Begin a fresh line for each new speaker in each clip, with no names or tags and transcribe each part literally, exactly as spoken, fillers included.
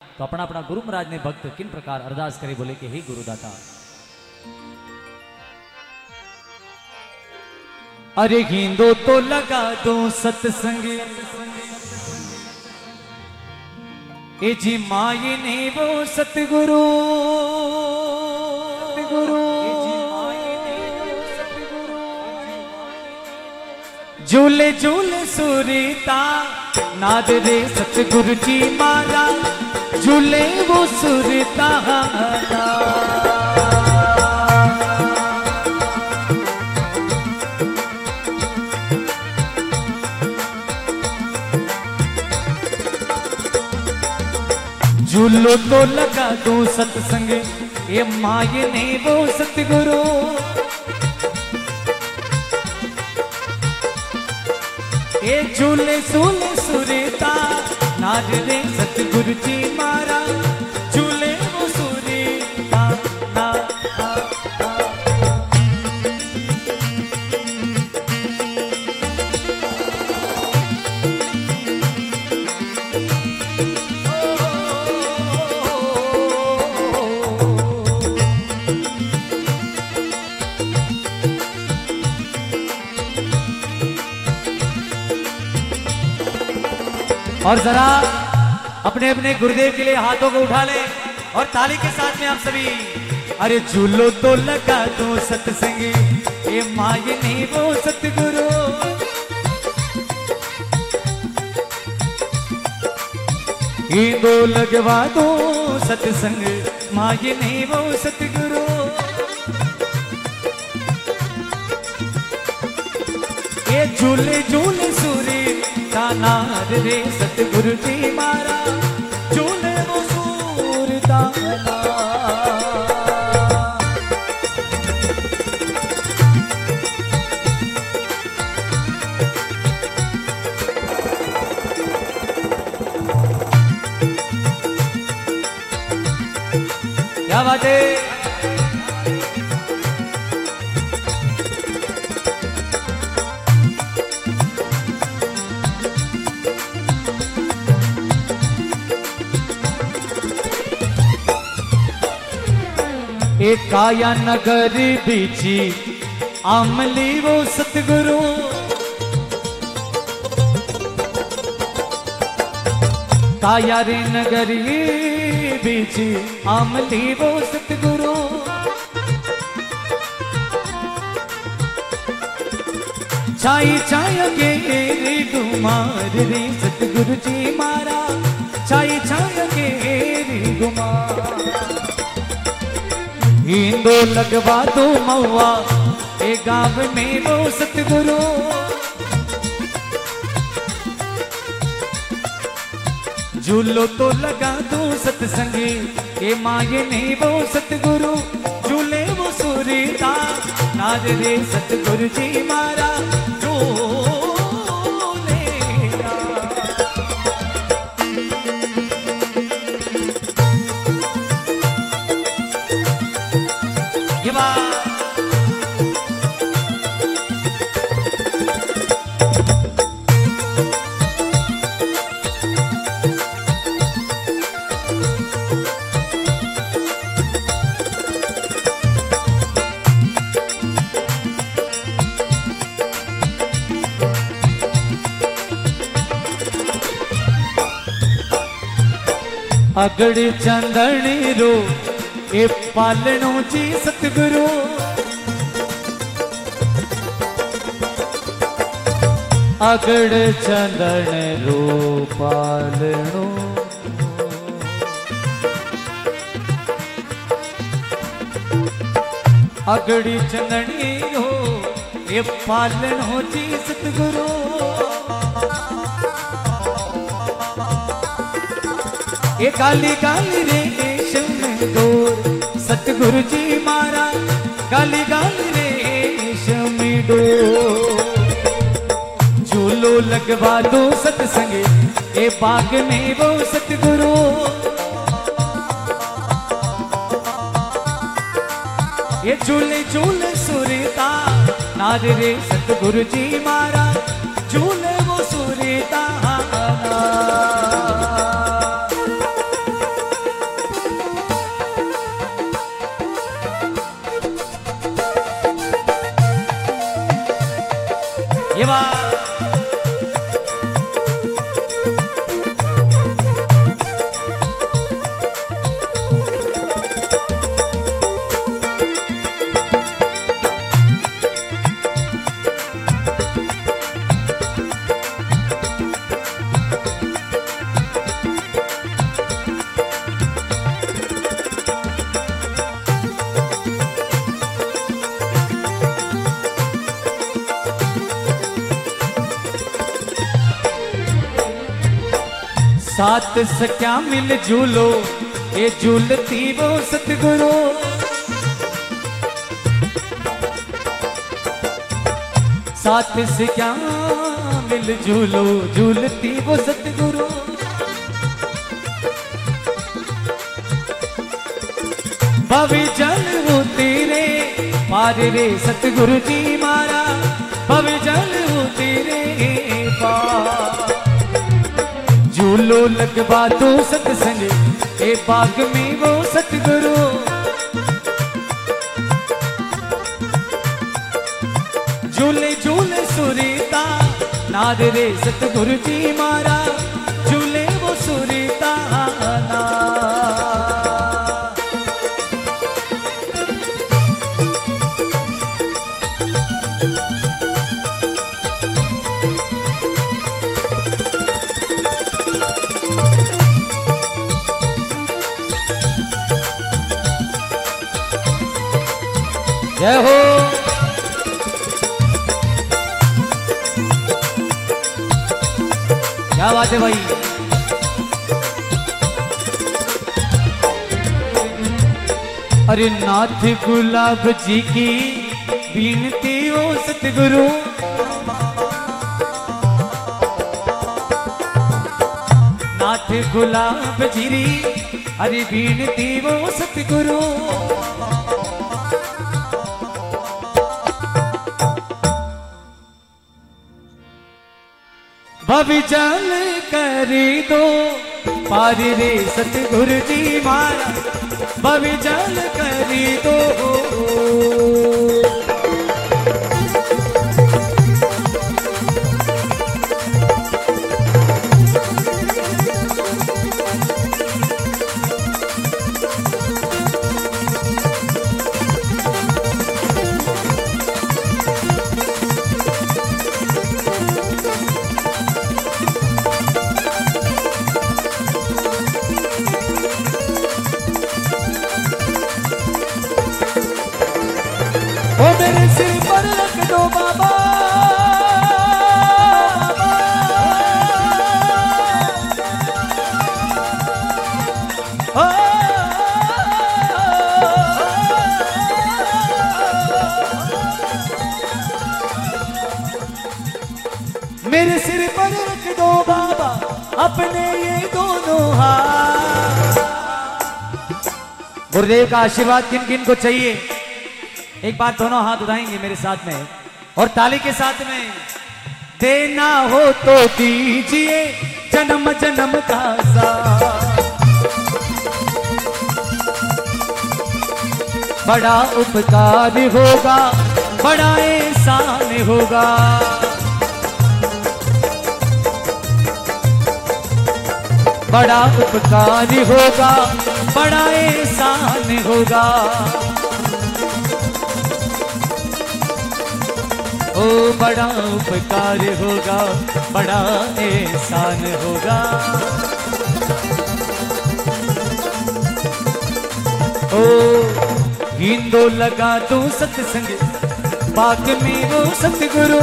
तो अपना अपना गुरु महाराज ने भक्त किन प्रकार अरदास करे, बोले कि हे गुरुदाता। अरे गिंदो तो लगा दो सत्संग, ए जी माये ने वो सतगुरु, सतगुरु झूले झूले सुरीता नाद रे सतगुरु जी मारा, झूले वो सुरता झूलो तो लगा दो सत्संग, ये माये ने वो सतगुरु, ये झूले झूले सुरता नाद रे सतगुरु जी मारा, झूले वो सुरता ना ना और जरा अपने अपने गुरुदेव के लिए हाथों को उठा ले और ताली के साथ में आप सभी। अरे झूलो तो लगा दो सत्संग, ये माये ने वो सतगुरु, गिंदो लगवा दो सत्संग, माये ने वो सतगुरु, ये झूले झूले सूरी नाद रे सतगुरु जी मारा, झूले वो सूरता क्या बात है। एक काया नगर बीची आमली वो सतगुरु, काया रे नगरी बीची आमली वो सतगुरु, छाई छाया के रे गुमार रे सतगुरु जी मारा, छाई छाया के रे गुमार, गिंदो लगवा दो महुआ ए गाँव में वो सतगुरु, झूलो तो लगा दो सत्संगी, ए माये ने वो सतगुरु, झूले वो सुरीता नाद रे सतगुरु जी मारा, अगड़ चंदनी रो ए पालनो जी सतगुरु, अगड़ चंदन रो पालनो, अगड़ी चंदनी रो ए पालनो जी सतगुरु, ये काली काली रेशम डोर सतगुरु जी मारा, काली काली रेशम डोर, झूलो लगवा दो सत्संगे, ए बाग में वो सतगुरु, ये झूले झूले सुरता नाद रे सतगुरु जी मारा, झूले वो सुरता सात सख्या मिल झूलो ये झूलती वो सतगुरु। सात सख्या मिल झूलो झूलती वो सतगुरु। भवी जल वो तेरे पार रे सतगुरु जी मारा। भवी जल वो तेरे पार झूलो लगवा दो सतसंग ए बाग में वो सतगुरु। झूले झूले सुरीता नाद रे सतगुरु जी मारा। झूले वो सुरीता नाद। जय हो। क्या बात है भाई। अरे नाथ गुलाब जी की बीनती हो सतगुरु। नाथ गुलाब जी री अरे बीनती वो सतगुरु। भवी जल करी दो पार रे सतगुरु जी मारा। भवी जल करी दो। ओ मेरे सिर पर रख दो बाबा। मेरे सिर पर रख दो बाबा अपने ये दोनों हाथ। गुरुदेव का आशीर्वाद किन किन को चाहिए एक बार दोनों हाथ उठाएंगे मेरे साथ में और ताली के साथ में। देना हो तो दीजिए जन्म जन्म का साथ। बड़ा उपकार होगा बड़ा एहसान होगा। बड़ा उपकार होगा बड़ा एहसान होगा। ओ बड़ा उपकार होगा बड़ा एहसान होगा। ओ हिंदो लगा दो सत्संग बाग में वो सतगुरु।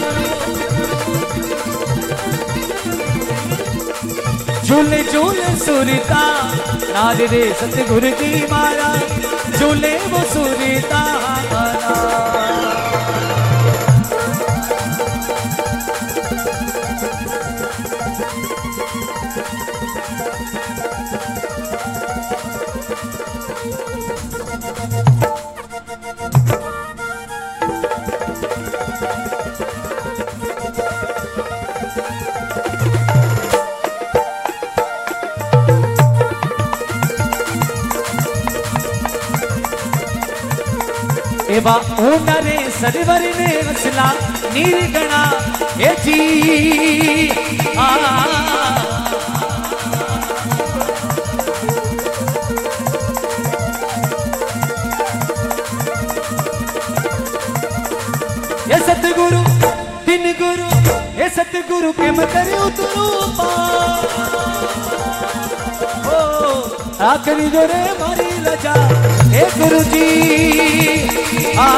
झूले झूले सुरता नाद रे सतगुरु जी मारा। झूले वो सुरता मारा। एवा ऊनरे सरवर ने वसला निर्गणा ए जी आ। ये सतगुरु तीन गुरु ये सतगुरु के मकर उतरू पा। आखिरी जो रे मारी लजा ए गुरु जी आ।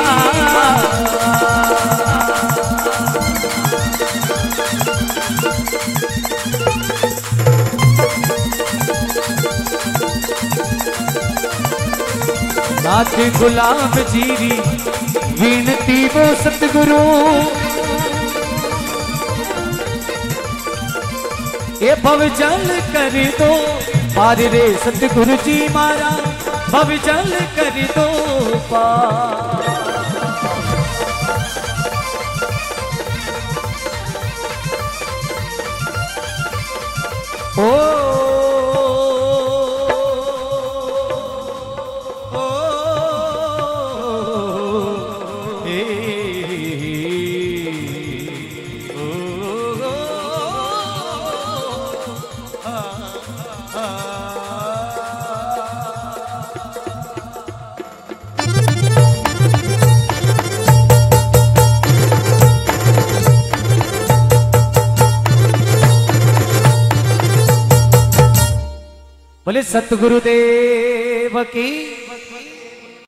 नाथ गुलाब जीरी विनती वो सतगुरु ये भव जल कर दो पार रे सतगुरु जी मारा भव जल कर दो पार। ओ बोले सतगुरुदेव की